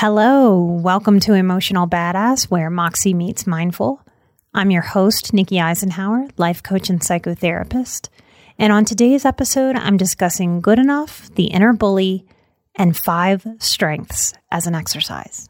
Hello, welcome to Emotional Badass, where Moxie meets Mindful. I'm your host, Nikki Eisenhower, life coach and psychotherapist. And on today's episode, I'm discussing good enough, the inner bully, and 5 strengths as an exercise.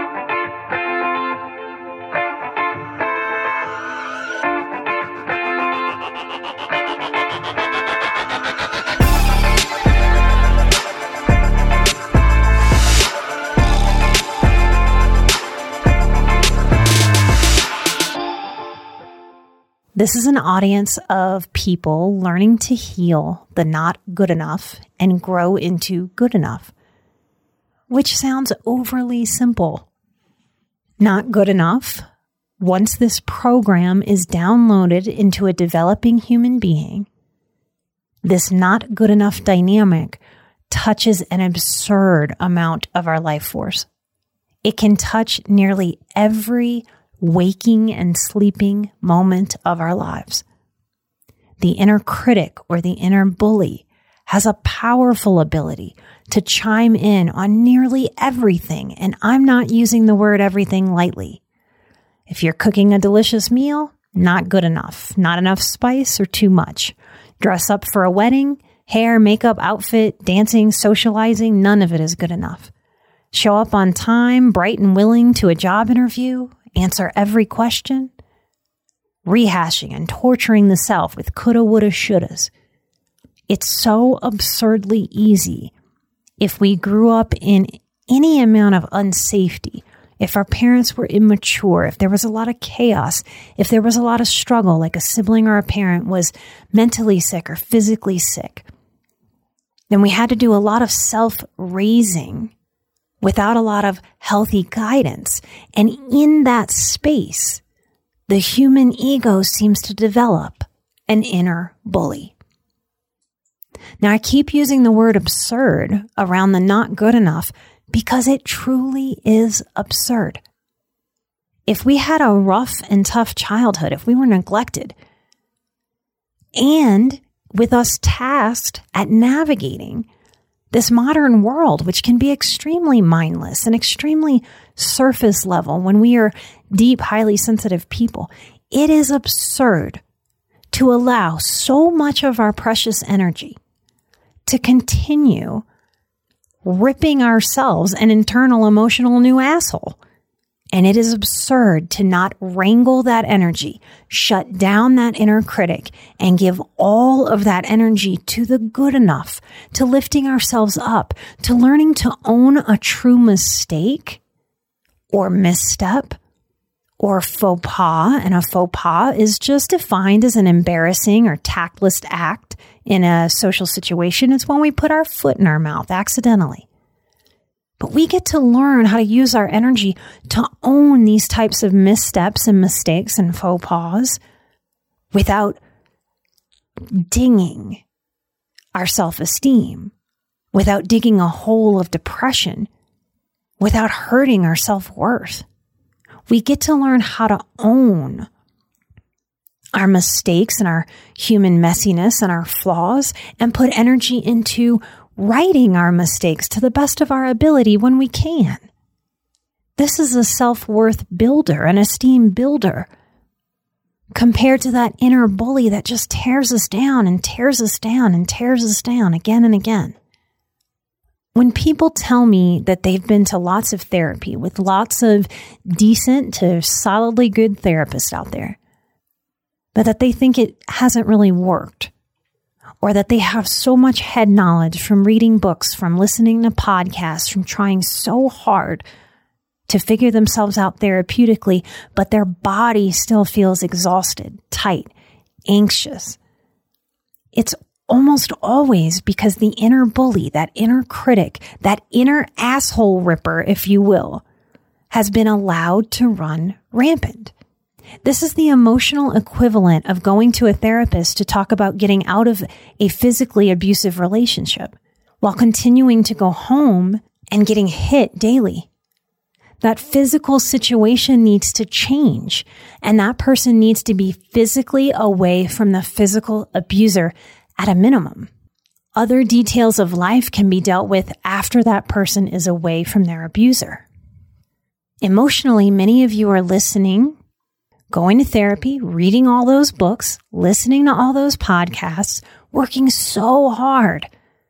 This is an audience of people learning to heal the not good enough and grow into good enough, which sounds overly simple. Not good enough. Once this program is downloaded into a developing human being, this not good enough dynamic touches an absurd amount of our life force. It can touch nearly every waking and sleeping moment of our lives. The inner critic or the inner bully has a powerful ability to chime in on nearly everything, and I'm not using the word everything lightly. If you're cooking a delicious meal, not good enough, not enough spice or too much. Dress up for a wedding, hair, makeup, outfit, dancing, socializing, none of it is good enough. Show up on time, bright and willing to a job interview, answer every question, rehashing and torturing the self with coulda, woulda, shouldas. It's so absurdly easy if we grew up in any amount of unsafety, if our parents were immature, if there was a lot of chaos, if there was a lot of struggle, like a sibling or a parent was mentally sick or physically sick, then we had to do a lot of self-raising without a lot of healthy guidance. And in that space, the human ego seems to develop an inner bully. Now, I keep using the word absurd around the not good enough because it truly is absurd. If we had a rough and tough childhood, if we were neglected, and with us tasked at navigating this modern world, which can be extremely mindless and extremely surface level when we are deep, highly sensitive people, it is absurd to allow so much of our precious energy to continue ripping ourselves an internal emotional new asshole. And it is absurd to not wrangle that energy, shut down that inner critic, and give all of that energy to the good enough, to lifting ourselves up, to learning to own a true mistake or misstep or faux pas. And a faux pas is just defined as an embarrassing or tactless act in a social situation. It's when we put our foot in our mouth accidentally. But we get to learn how to use our energy to own these types of missteps and mistakes and faux pas without dinging our self-esteem, without digging a hole of depression, without hurting our self-worth. We get to learn how to own our mistakes and our human messiness and our flaws and put energy into righting our mistakes to the best of our ability when we can. This is a self-worth builder, an esteem builder, compared to that inner bully that just tears us down and tears us down and tears us down again and again. When people tell me that they've been to lots of therapy with lots of decent to solidly good therapists out there, but that they think it hasn't really worked, or that they have so much head knowledge from reading books, from listening to podcasts, from trying so hard to figure themselves out therapeutically, but their body still feels exhausted, tight, anxious. It's almost always because the inner bully, that inner critic, that inner asshole ripper, if you will, has been allowed to run rampant. This is the emotional equivalent of going to a therapist to talk about getting out of a physically abusive relationship while continuing to go home and getting hit daily. That physical situation needs to change, and that person needs to be physically away from the physical abuser at a minimum. Other details of life can be dealt with after that person is away from their abuser. Emotionally, many of you are listening, going to therapy, reading all those books, listening to all those podcasts, working so hard,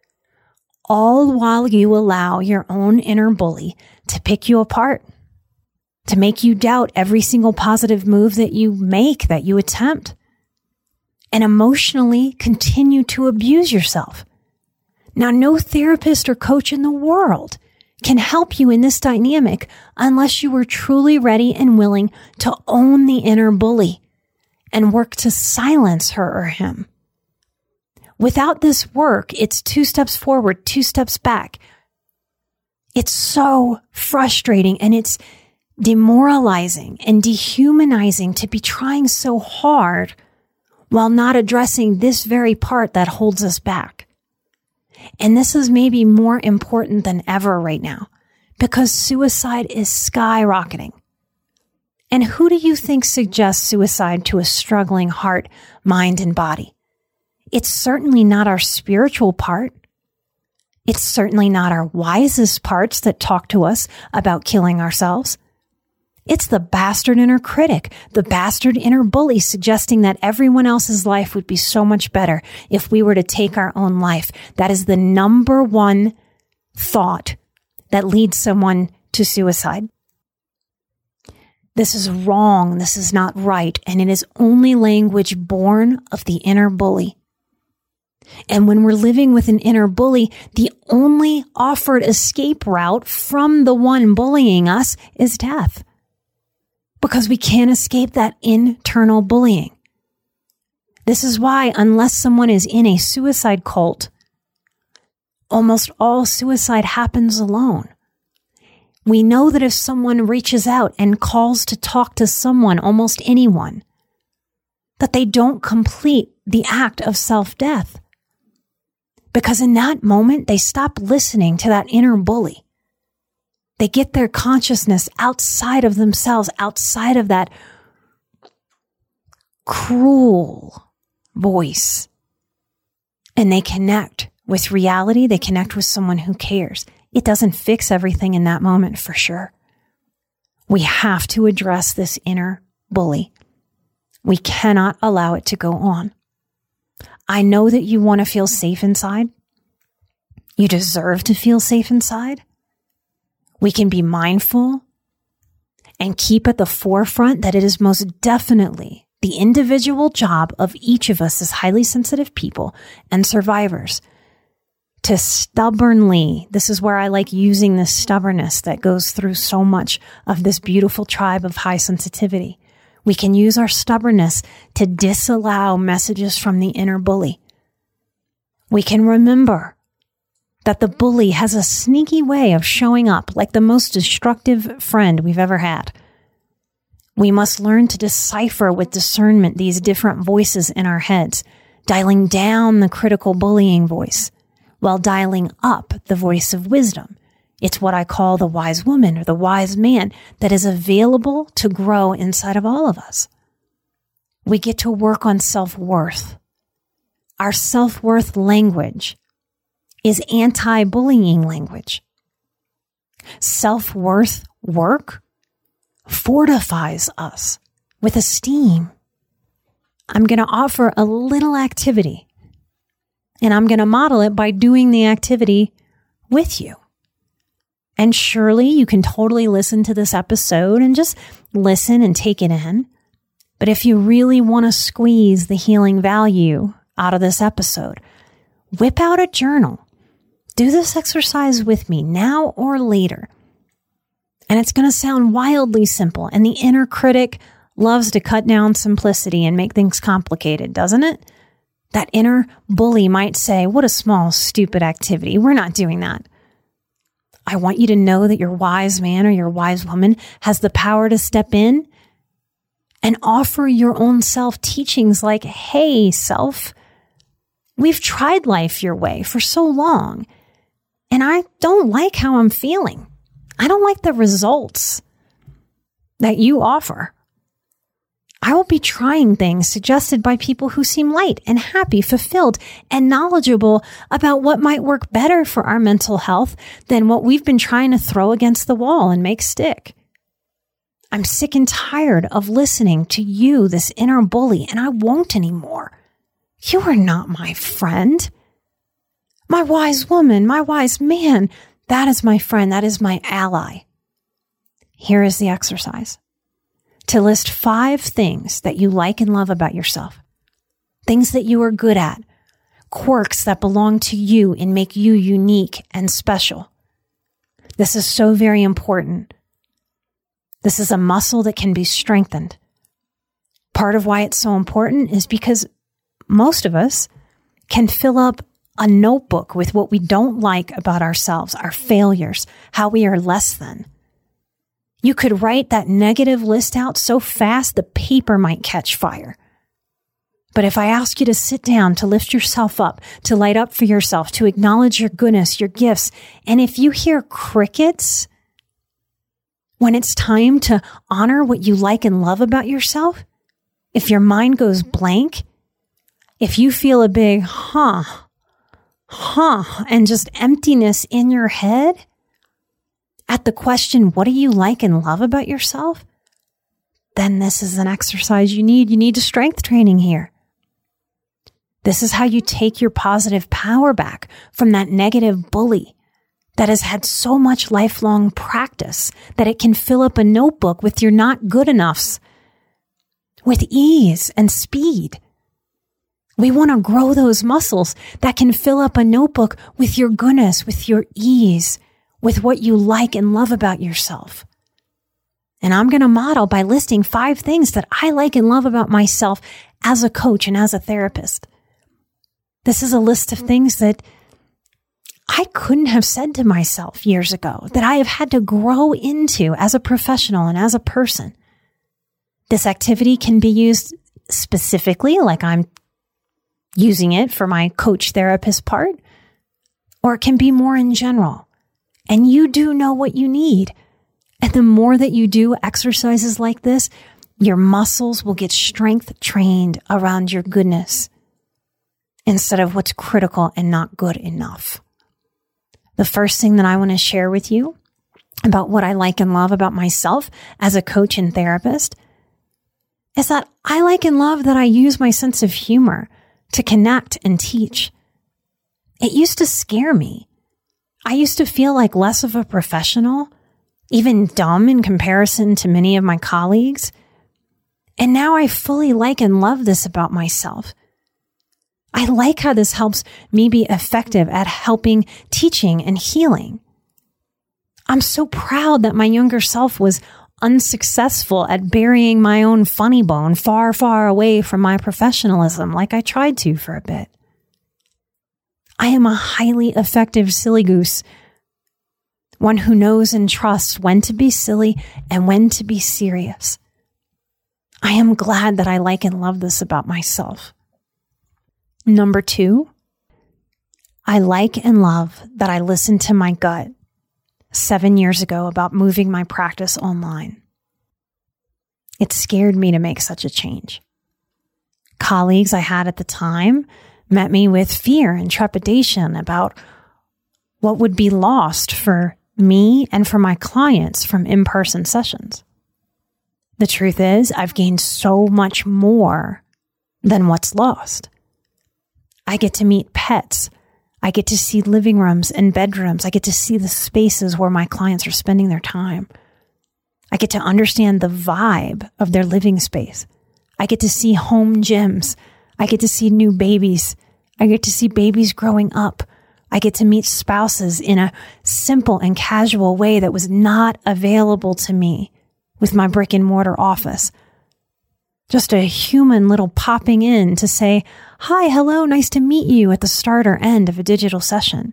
all while you allow your own inner bully to pick you apart, to make you doubt every single positive move that you make, that you attempt, and emotionally continue to abuse yourself. Now, no therapist or coach in the world can help you in this dynamic unless you are truly ready and willing to own the inner bully and work to silence her or him. Without this work, it's 2 steps forward, 2 steps back. It's so frustrating and it's demoralizing and dehumanizing to be trying so hard while not addressing this very part that holds us back. And this is maybe more important than ever right now because suicide is skyrocketing. And who do you think suggests suicide to a struggling heart, mind, and body? It's certainly not our spiritual part. It's certainly not our wisest parts that talk to us about killing ourselves. It's the bastard inner critic, the bastard inner bully suggesting that everyone else's life would be so much better if we were to take our own life. That is the number one thought that leads someone to suicide. This is wrong. This is not right. And it is only language born of the inner bully. And when we're living with an inner bully, the only offered escape route from the one bullying us is death. Because we can't escape that internal bullying. This is why, unless someone is in a suicide cult, almost all suicide happens alone. We know that if someone reaches out and calls to talk to someone, almost anyone, that they don't complete the act of self-death. Because in that moment, they stop listening to that inner bully. They get their consciousness outside of themselves, outside of that cruel voice. And they connect with reality. They connect with someone who cares. It doesn't fix everything in that moment for sure. We have to address this inner bully. We cannot allow it to go on. I know that you want to feel safe inside. You deserve to feel safe inside. We can be mindful and keep at the forefront that it is most definitely the individual job of each of us as highly sensitive people and survivors to stubbornly, this is where I like using this stubbornness that goes through so much of this beautiful tribe of high sensitivity. We can use our stubbornness to disallow messages from the inner bully. We can remember that the bully has a sneaky way of showing up like the most destructive friend we've ever had. We must learn to decipher with discernment these different voices in our heads, dialing down the critical bullying voice while dialing up the voice of wisdom. It's what I call the wise woman or the wise man that is available to grow inside of all of us. We get to work on self-worth. Our self-worth language is anti-bullying language. Self-worth work fortifies us with esteem. I'm going to offer a little activity, and I'm going to model it by doing the activity with you. And surely you can totally listen to this episode and just listen and take it in. But if you really want to squeeze the healing value out of this episode, whip out a journal. Do this exercise with me now or later. And it's going to sound wildly simple. And the inner critic loves to cut down simplicity and make things complicated, doesn't it? That inner bully might say, what a small, stupid activity. We're not doing that. I want you to know that your wise man or your wise woman has the power to step in and offer your own self teachings like, hey, self, we've tried life your way for so long, and I don't like how I'm feeling. I don't like the results that you offer. I will be trying things suggested by people who seem light and happy, fulfilled, and knowledgeable about what might work better for our mental health than what we've been trying to throw against the wall and make stick. I'm sick and tired of listening to you, this inner bully, and I won't anymore. You are not my friend. My wise woman, my wise man, that is my friend. That is my ally. Here is the exercise. To list 5 things that you like and love about yourself. Things that you are good at. Quirks that belong to you and make you unique and special. This is so very important. This is a muscle that can be strengthened. Part of why it's so important is because most of us can fill up a notebook with what we don't like about ourselves, our failures, how we are less than. You could write that negative list out so fast the paper might catch fire. But if I ask you to sit down, to lift yourself up, to light up for yourself, to acknowledge your goodness, your gifts, and if you hear crickets, when it's time to honor what you like and love about yourself, if your mind goes blank, if you feel a big and just emptiness in your head at the question, what do you like and love about yourself? Then this is an exercise you need. You need a strength training here. This is how you take your positive power back from that negative bully that has had so much lifelong practice that it can fill up a notebook with your not good enoughs with ease and speed. We want to grow those muscles that can fill up a notebook with your goodness, with your ease, with what you like and love about yourself. And I'm going to model by listing 5 things that I like and love about myself as a coach and as a therapist. This is a list of things that I couldn't have said to myself years ago, that I have had to grow into as a professional and as a person. This activity can be used specifically, like I'm using it for my coach therapist part, or it can be more in general. And you do know what you need. And the more that you do exercises like this, your muscles will get strength trained around your goodness instead of what's critical and not good enough. The first thing that I want to share with you about what I like and love about myself as a coach and therapist is that I like and love that I use my sense of humor to connect and teach. It used to scare me. I used to feel like less of a professional, even dumb in comparison to many of my colleagues. And now I fully like and love this about myself. I like how this helps me be effective at helping, teaching, and healing. I'm so proud that my younger self was unsuccessful at burying my own funny bone far, far away from my professionalism like I tried to for a bit. I am a highly effective silly goose, one who knows and trusts when to be silly and when to be serious. I am glad that I like and love this about myself. Number 2, I like and love that I listened to my gut 7 years ago about moving my practice online. It scared me to make such a change. Colleagues I had at the time met me with fear and trepidation about what would be lost for me and for my clients from in-person sessions. The truth is, I've gained so much more than what's lost. I get to meet pets. I get to see living rooms and bedrooms. I get to see the spaces where my clients are spending their time. I get to understand the vibe of their living space. I get to see home gyms. I get to see new babies. I get to see babies growing up. I get to meet spouses in a simple and casual way that was not available to me with my brick and mortar office. Just a human little popping in to say, hi, hello, nice to meet you at the start or end of a digital session.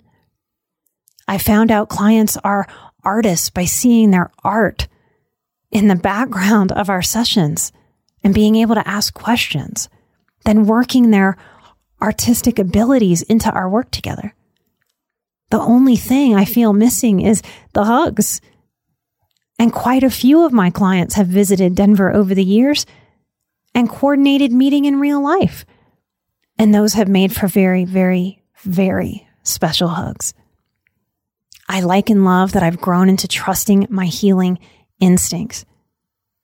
I found out clients are artists by seeing their art in the background of our sessions and being able to ask questions, then working their artistic abilities into our work together. The only thing I feel missing is the hugs. And quite a few of my clients have visited Denver over the years and coordinated meeting in real life. And those have made for very, very, very special hugs. I like and love that I've grown into trusting my healing instincts.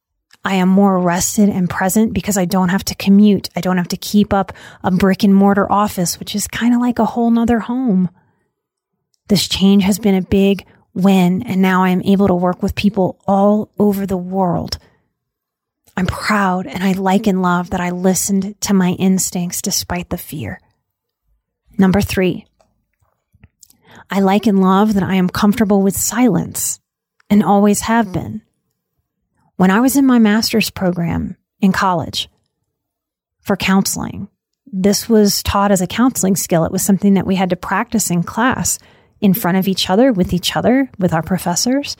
I am more rested and present because I don't have to commute. I don't have to keep up a brick and mortar office, which is kind of like a whole nother home. This change has been a big win, and now I am able to work with people all over the world. I'm proud and I like and love that I listened to my instincts despite the fear. Number 3, I like and love that I am comfortable with silence and always have been. When I was in my master's program in college for counseling, this was taught as a counseling skill. It was something that we had to practice in class in front of each other, with our professors.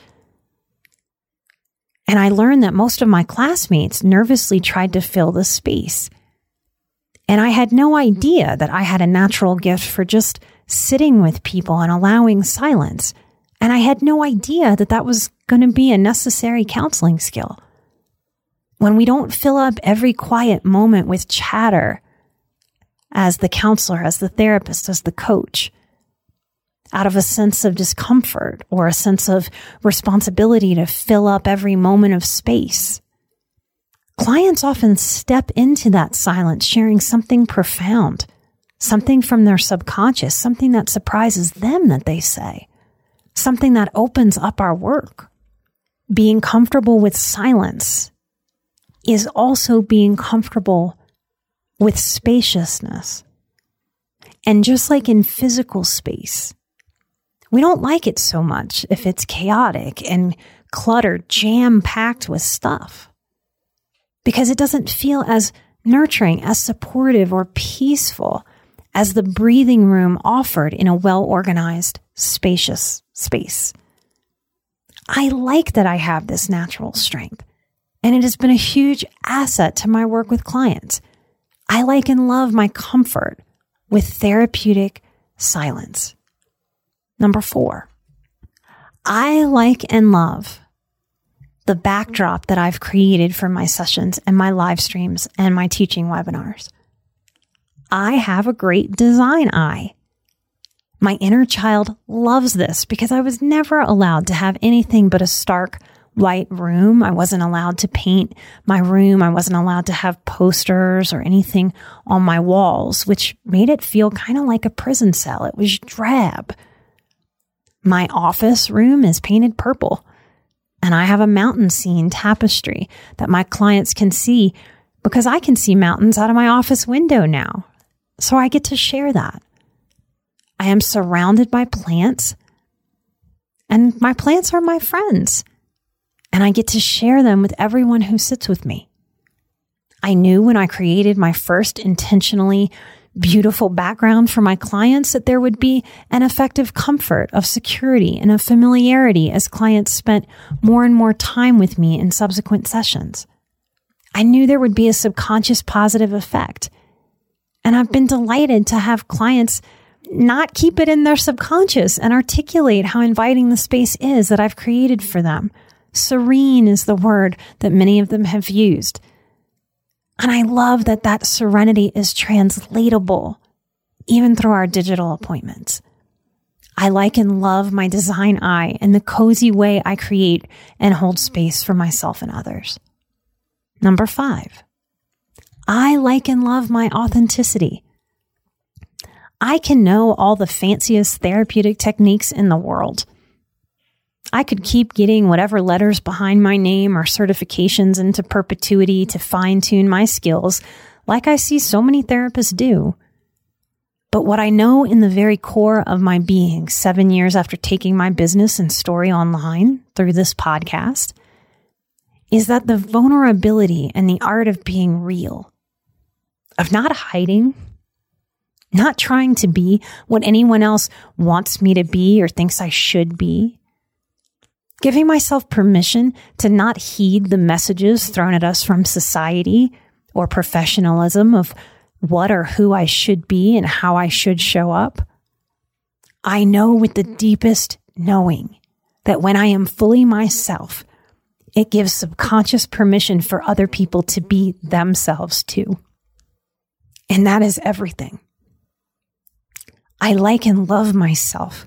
And I learned that most of my classmates nervously tried to fill the space. And I had no idea that I had a natural gift for just sitting with people and allowing silence. And I had no idea that that was going to be a necessary counseling skill. When we don't fill up every quiet moment with chatter as the counselor, as the therapist, as the coach, out of a sense of discomfort or a sense of responsibility to fill up every moment of space, clients often step into that silence sharing something profound, something from their subconscious, something that surprises them that they say, something that opens up our work. Being comfortable with silence is also being comfortable with spaciousness. And just like in physical space, we don't like it so much if it's chaotic and cluttered, jam-packed with stuff, because it doesn't feel as nurturing, as supportive, or peaceful as the breathing room offered in a well-organized, spacious space. I like that I have this natural strength, and it has been a huge asset to my work with clients. I like and love my comfort with therapeutic silence. Number 4, I like and love the backdrop that I've created for my sessions and my live streams and my teaching webinars. I have a great design eye. My inner child loves this because I was never allowed to have anything but a stark white room. I wasn't allowed to paint my room. I wasn't allowed to have posters or anything on my walls, which made it feel kind of like a prison cell. It was drab. My office room is painted purple, and I have a mountain scene tapestry that my clients can see because I can see mountains out of my office window now. So I get to share that. I am surrounded by plants, and my plants are my friends, and I get to share them with everyone who sits with me. I knew when I created my first intentionally beautiful background for my clients that there would be an effective comfort of security and of familiarity as clients spent more and more time with me in subsequent sessions. I knew there would be a subconscious positive effect. And I've been delighted to have clients not keep it in their subconscious and articulate how inviting the space is that I've created for them. Serene is the word that many of them have used. And I love that that serenity is translatable even through our digital appointments. I like and love my design eye and the cozy way I create and hold space for myself and others. Number 5, I like and love my authenticity. I can know all the fanciest therapeutic techniques in the world. I could keep getting whatever letters behind my name or certifications into perpetuity to fine-tune my skills, like I see so many therapists do. But what I know in the very core of my being 7 years after taking my business and story online through this podcast is that the vulnerability and the art of being real, of not hiding, not trying to be what anyone else wants me to be or thinks I should be, giving myself permission to not heed the messages thrown at us from society or professionalism of what or who I should be and how I should show up. I know with the deepest knowing that when I am fully myself, it gives subconscious permission for other people to be themselves too. And that is everything. I like and love myself.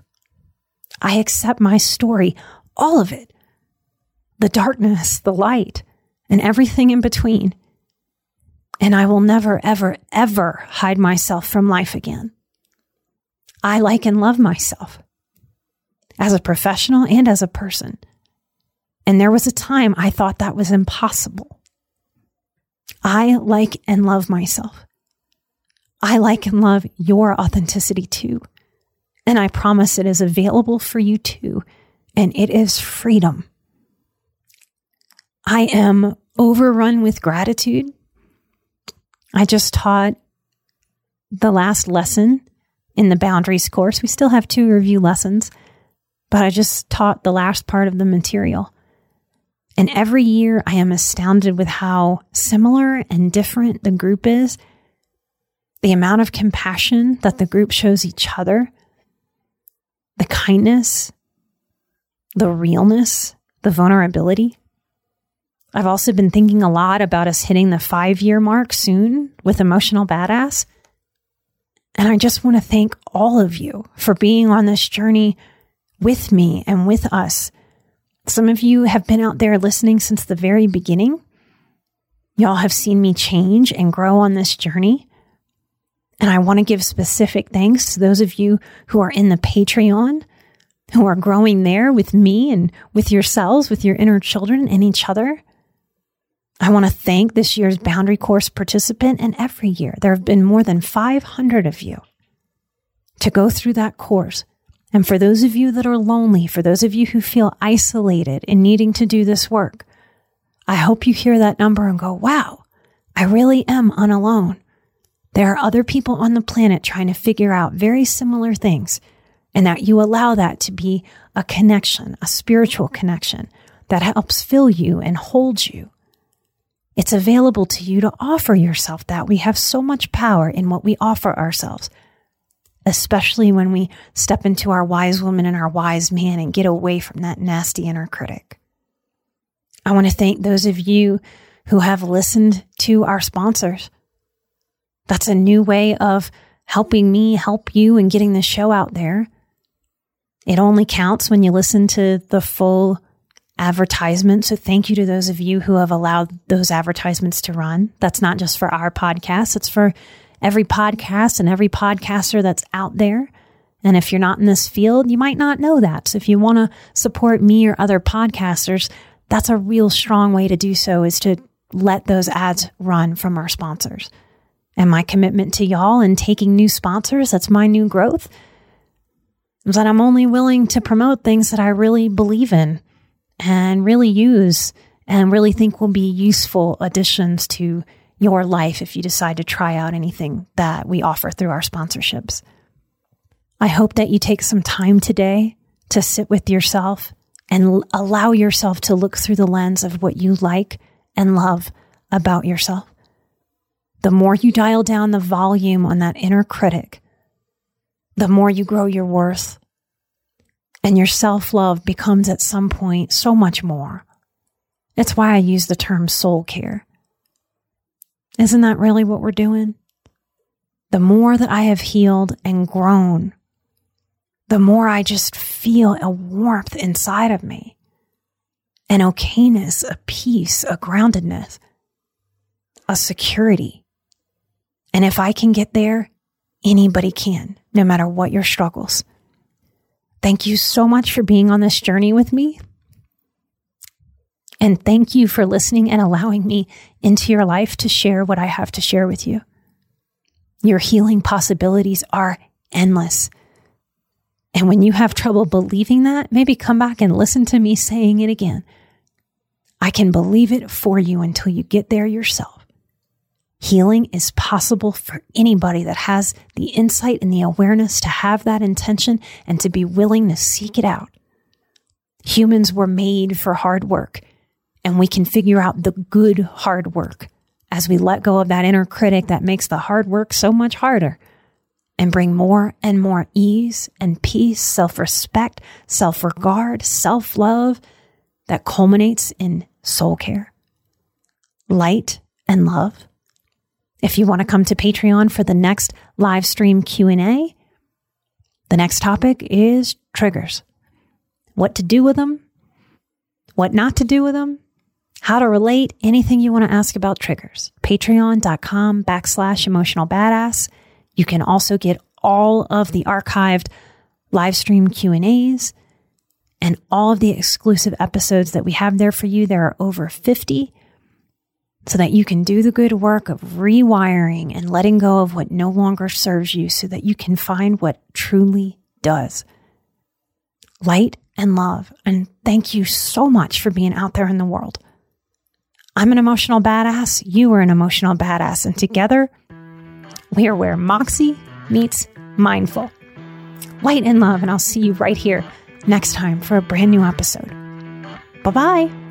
I accept my story, all of it. The darkness, the light, and everything in between. And I will never, ever, ever hide myself from life again. I like and love myself as a professional and as a person. And there was a time I thought that was impossible. I like and love myself. I like and love your authenticity too. And I promise it is available for you too. And it is freedom. I am overrun with gratitude. I just taught the last lesson in the Boundaries course. We still have 2 review lessons, but I just taught the last part of the material. And every year I am astounded with how similar and different the group is, the amount of compassion that the group shows each other, the kindness, the realness, the vulnerability. I've also been thinking a lot about us hitting the 5-year mark soon with Emotional Badass. And I just want to thank all of you for being on this journey with me and with us. Some of you have been out there listening since the very beginning. Y'all have seen me change and grow on this journey. And I want to give specific thanks to those of you who are in the Patreon, who are growing there with me and with yourselves, with your inner children and each other. I want to thank this year's Boundary Course participant, and every year there have been more than 500 of you to go through that course. And for those of you that are lonely, for those of you who feel isolated in needing to do this work, I hope you hear that number and go, wow, I really am unalone. There are other people on the planet trying to figure out very similar things, and that you allow that to be a connection, a spiritual connection that helps fill you and hold you. It's available to you to offer yourself that. We have so much power in what we offer ourselves, especially when we step into our wise woman and our wise man and get away from that nasty inner critic. I want to thank those of you who have listened to our sponsors. That's a new way of helping me help you and getting the show out there. It only counts when you listen to the full advertisement. So thank you to those of you who have allowed those advertisements to run. That's not just for our podcast. It's for every podcast and every podcaster that's out there. And if you're not in this field, you might not know that. So if you want to support me or other podcasters, that's a real strong way to do so, is to let those ads run from our sponsors. And my commitment to y'all and taking new sponsors, that's my new growth, is that I'm only willing to promote things that I really believe in and really use and really think will be useful additions to your life if you decide to try out anything that we offer through our sponsorships. I hope that you take some time today to sit with yourself and allow yourself to look through the lens of what you like and love about yourself. The more you dial down the volume on that inner critic, the more you grow your worth, and your self-love becomes at some point so much more. That's why I use the term soul care. Isn't that really what we're doing? The more that I have healed and grown, the more I just feel a warmth inside of me, an okayness, a peace, a groundedness, a security. And if I can get there, anybody can, no matter what your struggles. Thank you so much for being on this journey with me. And thank you for listening and allowing me into your life to share what I have to share with you. Your healing possibilities are endless. And when you have trouble believing that, maybe come back and listen to me saying it again. I can believe it for you until you get there yourself. Healing is possible for anybody that has the insight and the awareness to have that intention and to be willing to seek it out. Humans were made for hard work, and we can figure out the good hard work as we let go of that inner critic that makes the hard work so much harder and bring more and more ease and peace, self-respect, self-regard, self-love that culminates in soul care, light, and love. If you want to come to Patreon for the next live stream Q&A, the next topic is triggers. What to do with them, what not to do with them, how to relate, anything you want to ask about triggers. Patreon.com/emotionalbadass. You can also get all of the archived live stream Q&As and all of the exclusive episodes that we have there for you. There are over 50, so that you can do the good work of rewiring and letting go of what no longer serves you so that you can find what truly does. Light and love. And thank you so much for being out there in the world. I'm an emotional badass. You are an emotional badass. And together, we are where Moxie meets mindful. Light and love. And I'll see you right here next time for a brand new episode. Bye-bye.